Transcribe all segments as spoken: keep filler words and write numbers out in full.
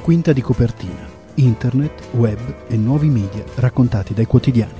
Quinta di copertina, internet, web e nuovi media raccontati dai quotidiani.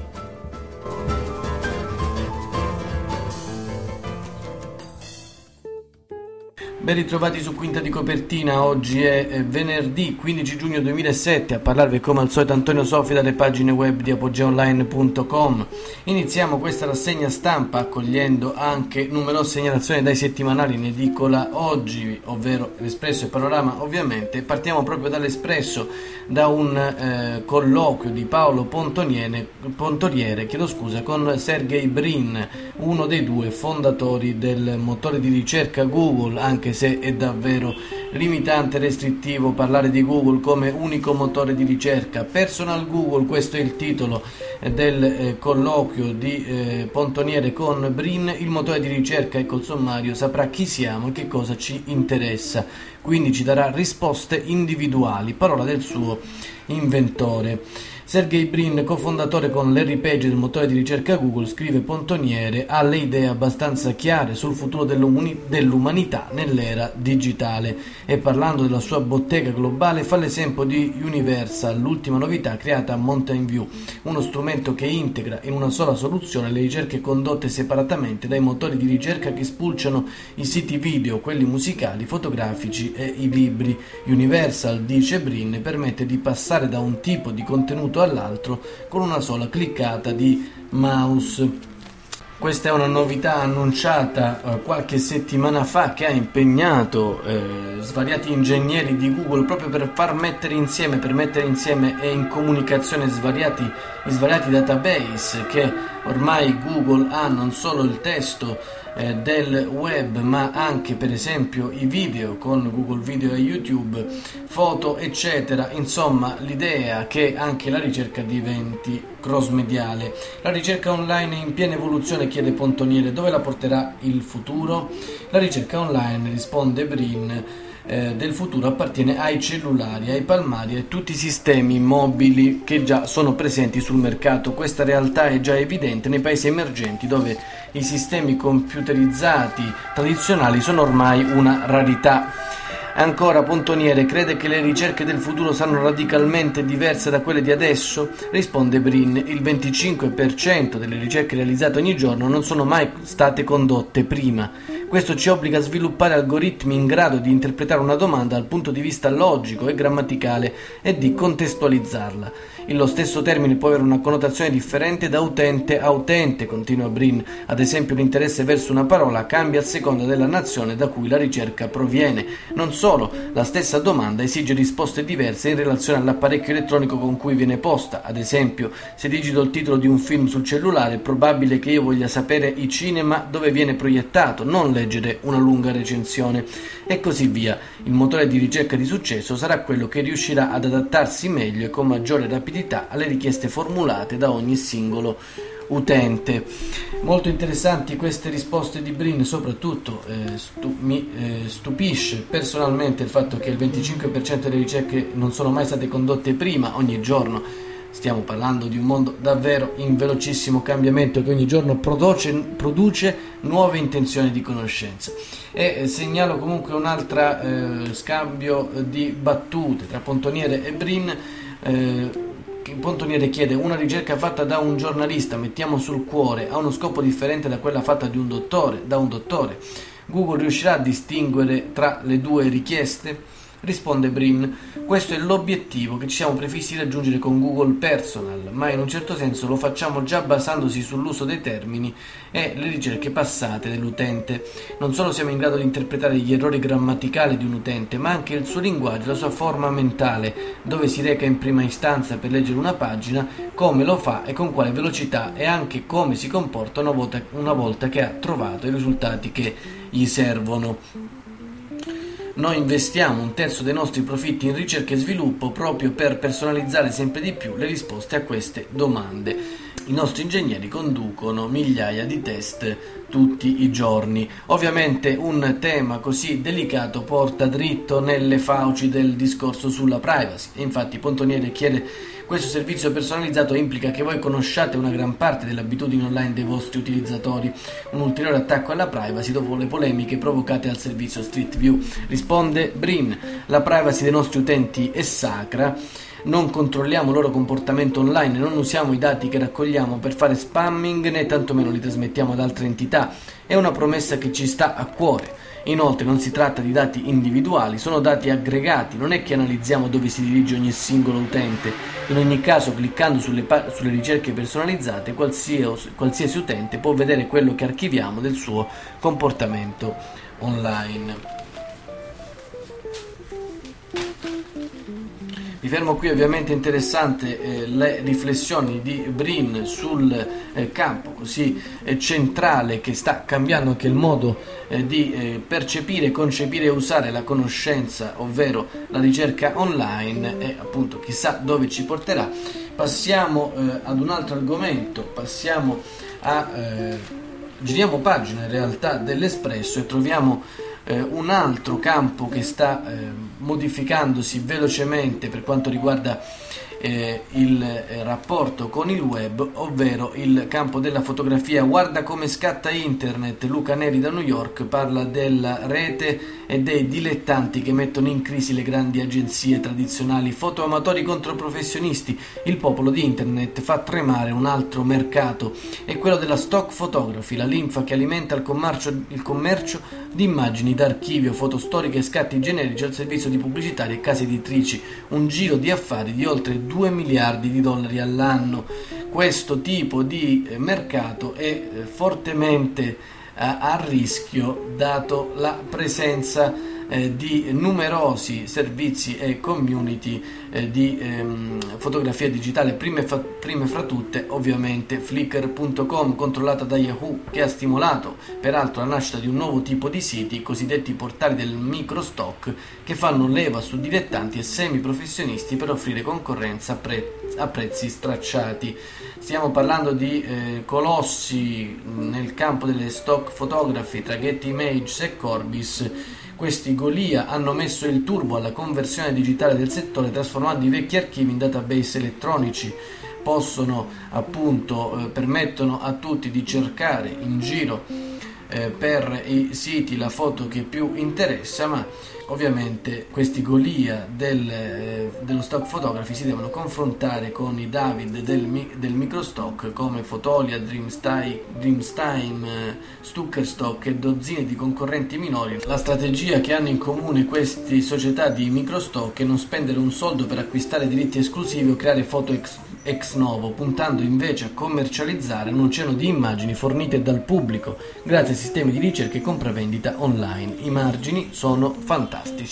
Ben ritrovati su Quinta di Copertina. Oggi è venerdì quindici giugno duemilasette, a parlarvi come al solito Antonio Soffi dalle pagine web di apogea online punto com. Iniziamo questa rassegna stampa accogliendo anche numerose segnalazioni dai settimanali in edicola oggi, ovvero l'Espresso e Panorama ovviamente. Partiamo proprio dall'Espresso, da un eh, colloquio di Paolo Pontoniere, Pontoriere chiedo scusa, con Sergey Brin, uno dei due fondatori del motore di ricerca Google, anche se è davvero limitante e restrittivo parlare di Google come unico motore di ricerca. Personal Google, questo è il titolo del eh, colloquio di eh, Pontoniere con Brin. Il motore di ricerca, ecco il sommario, saprà chi siamo e che cosa ci interessa, quindi ci darà risposte individuali, parola del suo inventore. Sergey Brin, cofondatore con Larry Page del motore di ricerca Google, scrive Pontoniere, ha le idee abbastanza chiare sul futuro dell'umanità nell'era digitale e, parlando della sua bottega globale, fa l'esempio di Universal, l'ultima novità creata a Mountain View, uno strumento che integra in una sola soluzione le ricerche condotte separatamente dai motori di ricerca che spulciano i siti video, quelli musicali, fotografici e i libri. Universal, dice Brin, permette di passare da un tipo di contenuto all'altro con una sola cliccata di mouse. Questa è una novità annunciata eh, qualche settimana fa, che ha impegnato eh, svariati ingegneri di Google proprio per far mettere insieme, per mettere insieme e in comunicazione svariati, svariati database che ormai Google ha, non solo il testo eh, del web, ma anche per esempio i video con Google Video e YouTube, foto eccetera. Insomma, l'idea che anche la ricerca diventi cross-mediale. La ricerca online è in piena evoluzione, chiede Pontoniere, dove la porterà il futuro? La ricerca online, risponde Brin, eh, del futuro appartiene ai cellulari, ai palmari e a tutti i sistemi mobili che già sono presenti sul mercato. Questa realtà è già evidente nei paesi emergenti, dove i sistemi computerizzati tradizionali sono ormai una rarità. Ancora Pontoniere, crede che le ricerche del futuro saranno radicalmente diverse da quelle di adesso? Risponde Brin, il venticinque per cento delle ricerche realizzate ogni giorno non sono mai state condotte prima. Questo ci obbliga a sviluppare algoritmi in grado di interpretare una domanda dal punto di vista logico e grammaticale e di contestualizzarla. Lo stesso termine può avere una connotazione differente da utente a utente, continua Brin. Ad esempio, l'interesse verso una parola cambia a seconda della nazione da cui la ricerca proviene. Non solo, la stessa domanda esige risposte diverse in relazione all'apparecchio elettronico con cui viene posta. Ad esempio, se digito il titolo di un film sul cellulare, è probabile che io voglia sapere il cinema dove viene proiettato, non leggere una lunga recensione, e così via. Il motore di ricerca di successo sarà quello che riuscirà ad adattarsi meglio e con maggiore rapidità alle richieste formulate da ogni singolo utente. Molto interessanti queste risposte di Brin, soprattutto eh, stu- mi eh, stupisce personalmente il fatto che il venticinque per cento delle ricerche non sono mai state condotte prima ogni giorno. Stiamo parlando di un mondo davvero in velocissimo cambiamento, che ogni giorno produce, produce nuove intenzioni di conoscenza. E eh, segnalo comunque un altro eh, scambio di battute tra Pontoniere e Brin. eh, Pontoniere chiede: una ricerca fatta da un giornalista, mettiamo sul cuore, ha uno scopo differente da quella fatta di un dottore, da un dottore. Google riuscirà a distinguere tra le due richieste? Risponde Brin, questo è l'obiettivo che ci siamo prefissi raggiungere con Google Personal, ma in un certo senso lo facciamo già basandosi sull'uso dei termini e le ricerche passate dell'utente. Non solo siamo in grado di interpretare gli errori grammaticali di un utente, ma anche il suo linguaggio, la sua forma mentale, dove si reca in prima istanza per leggere una pagina, come lo fa e con quale velocità, e anche come si comporta una volta, una volta che ha trovato i risultati che gli servono. Noi investiamo un terzo dei nostri profitti in ricerca e sviluppo proprio per personalizzare sempre di più le risposte a queste domande. I nostri ingegneri conducono migliaia di test tutti i giorni. Ovviamente un tema così delicato porta dritto nelle fauci del discorso sulla privacy, e infatti Pontoniere chiede Questo servizio personalizzato implica che voi conosciate una gran parte delle abitudini online dei vostri utilizzatori, un ulteriore attacco alla privacy dopo le polemiche provocate al servizio Street View. Risponde Brin: la privacy dei nostri utenti è sacra, non controlliamo il loro comportamento online, non usiamo i dati che raccogliamo per fare spamming né tantomeno li trasmettiamo ad altre entità, è una promessa che ci sta a cuore. Inoltre non si tratta di dati individuali, sono dati aggregati, non è che analizziamo dove si dirige ogni singolo utente. In ogni caso, cliccando sulle, pa- sulle ricerche personalizzate, qualsiasi, qualsiasi utente può vedere quello che archiviamo del suo comportamento online. Mi fermo qui, ovviamente interessante eh, le riflessioni di Brin sul eh, campo così eh, centrale che sta cambiando anche il modo eh, di eh, percepire, concepire e usare la conoscenza, ovvero la ricerca online, e appunto chissà dove ci porterà. Passiamo eh, ad un altro argomento, passiamo a eh, giriamo pagina in realtà dell'Espresso e troviamo Eh, un altro campo che sta eh, modificandosi velocemente per quanto riguarda eh, il eh, rapporto con il web, ovvero il campo della fotografia. Guarda come scatta internet. Luca Neri da New York parla della rete e dei dilettanti che mettono in crisi le grandi agenzie tradizionali. Fotoamatori contro professionisti. Il popolo di internet fa tremare un altro mercato, è quello della stock photography, la linfa che alimenta il commercio, il commercio di immagini d'archivio, foto storiche e scatti generici al servizio di pubblicitari e case editrici, un giro di affari di oltre due miliardi di dollari all'anno. Questo tipo di mercato è eh, fortemente eh, a rischio, dato la presenza eh, di numerosi servizi e community eh, di ehm, fotografia digitale, prime, fa- prime fra tutte ovviamente Flickr punto com, controllata da Yahoo, che ha stimolato peraltro la nascita di un nuovo tipo di siti, i cosiddetti portali del microstock, che fanno leva su dilettanti e semi-professionisti per offrire concorrenza a, pre- a prezzi stracciati. Stiamo parlando di eh, colossi nel campo delle stock photography tra Getty Images e Corbis. Questi Golia hanno messo il turbo alla conversione digitale del settore, trasformando i vecchi archivi in database elettronici. Possono appunto eh, permettono a tutti di cercare in giro eh, per i siti la foto che più interessa, ma ovviamente questi Golia del, eh, dello stock photography si devono confrontare con i David del, del microstock come Fotolia, Dreamstime, Dreamstime eh, Stuckerstock e dozzine di concorrenti minori. La strategia che hanno in comune queste società di microstock è non spendere un soldo per acquistare diritti esclusivi o creare foto ex, ex novo, puntando invece a commercializzare un oceano di immagini fornite dal pubblico grazie a sistemi di ricerca e compravendita online. I margini sono fantastici.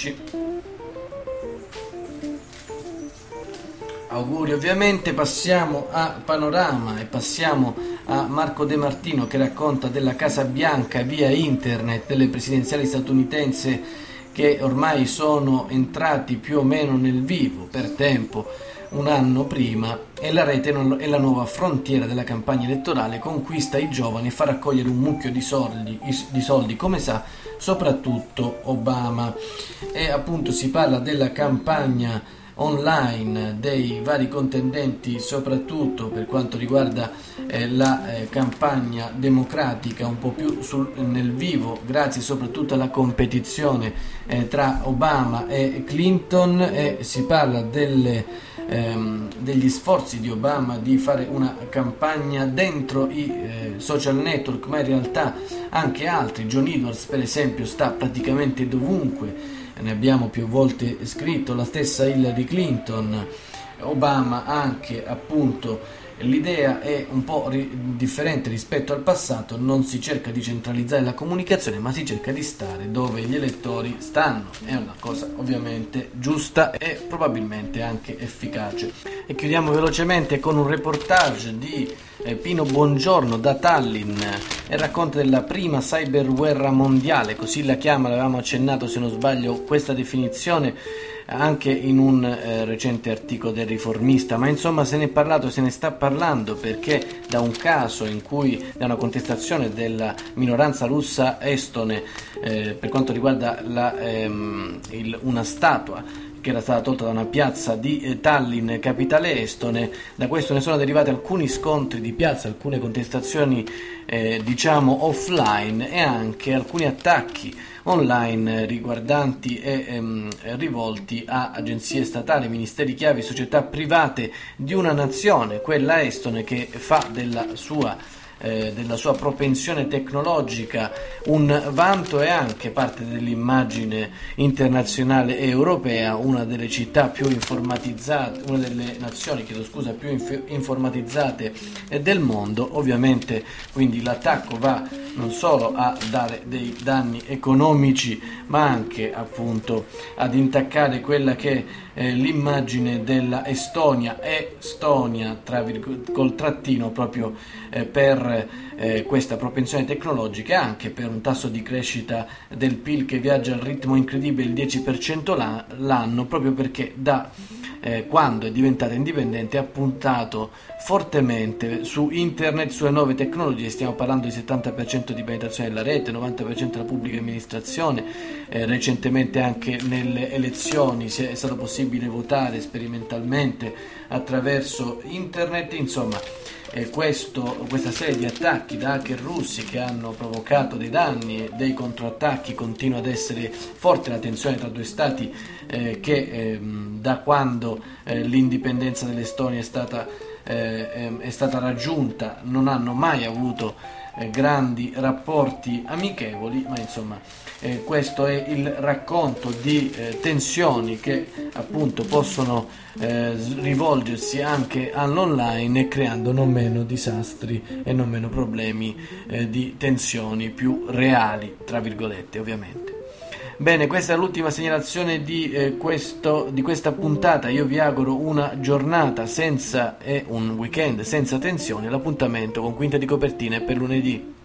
Auguri. Ovviamente passiamo a Panorama e passiamo a Marco De Martino, che racconta della Casa Bianca via internet, delle presidenziali statunitensi che ormai sono entrati più o meno nel vivo per tempo un anno prima, e la rete è la nuova frontiera della campagna elettorale, conquista i giovani e fa raccogliere un mucchio di soldi, di soldi, come sa soprattutto Obama. E appunto si parla della campagna online dei vari contendenti, soprattutto per quanto riguarda eh, la eh, campagna democratica, un po' più sul, nel vivo, grazie soprattutto alla competizione eh, tra Obama e Clinton, e si parla delle Ehm, degli sforzi di Obama di fare una campagna dentro i eh, social network, ma in realtà anche altri. John Edwards per esempio sta praticamente dovunque, ne abbiamo più volte scritto, la stessa Hillary Clinton. Obama anche, appunto, l'idea è un po' ri- differente rispetto al passato, non si cerca di centralizzare la comunicazione, ma si cerca di stare dove gli elettori stanno. È una cosa ovviamente giusta e probabilmente anche efficace. E chiudiamo velocemente con un reportage di eh, Pino Buongiorno da Tallinn, e racconta della prima cyberguerra mondiale, così la chiama, l'avevamo accennato se non sbaglio questa definizione anche in un eh, recente articolo del Riformista, ma insomma se ne è parlato, se ne sta parlando, perché da un caso in cui, da una contestazione della minoranza russa estone eh, per quanto riguarda la, ehm, il, una statua che era stata tolta da una piazza di eh, Tallinn, capitale estone. Da questo ne sono derivati alcuni scontri di piazza, alcune contestazioni eh, diciamo offline e anche alcuni attacchi online riguardanti e ehm, rivolti a agenzie statali, ministeri chiavi, società private di una nazione, quella estone, che fa della sua Eh, della sua propensione tecnologica un vanto e anche parte dell'immagine internazionale e europea, una delle città più informatizzate, una delle nazioni, chiedo scusa, più inf- informatizzate eh, del mondo. Ovviamente quindi l'attacco va non solo a dare dei danni economici, ma anche appunto ad intaccare quella che è eh, l'immagine della Estonia, Estonia tra virg- col trattino proprio eh, per eh, questa propensione tecnologica e anche per un tasso di crescita del P I L che viaggia al ritmo incredibile, il dieci per cento la- l'anno, proprio perché da eh, quando è diventata indipendente ha puntato fortemente su internet, sulle nuove tecnologie. Stiamo parlando di settanta per cento di penetrazione della rete, novanta per cento della pubblica amministrazione, eh, recentemente anche nelle elezioni si è, è stato possibile votare sperimentalmente attraverso internet. Insomma, eh, questo, questa serie di attacchi da hacker russi che hanno provocato dei danni e dei controattacchi continua ad essere forte la tensione tra due stati eh, che eh, da quando eh, l'indipendenza dell'Estonia è stata Eh, è stata raggiunta non hanno mai avuto eh, grandi rapporti amichevoli, ma insomma eh, questo è il racconto di eh, tensioni che appunto possono eh, rivolgersi anche all'online, creando non meno disastri e non meno problemi eh, di tensioni più reali, tra virgolette, ovviamente. Bene, questa è l'ultima segnalazione di, eh, questo, di questa puntata. Io vi auguro una giornata senza e un weekend senza tensione. L'appuntamento con Quinta di Copertina è per lunedì.